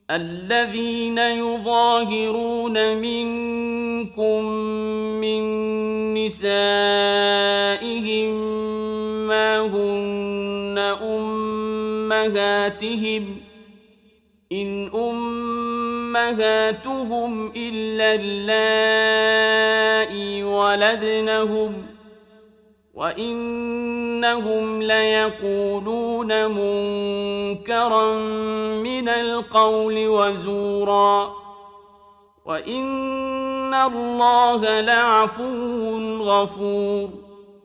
الذين يظاهرون منكم من نسائهم ما هن أمهاتهم إن أمهاتهم إلا اللائي ولدنهم وإنهم ليقولون منكرا من القول وزورا وإن الله لعفو غفور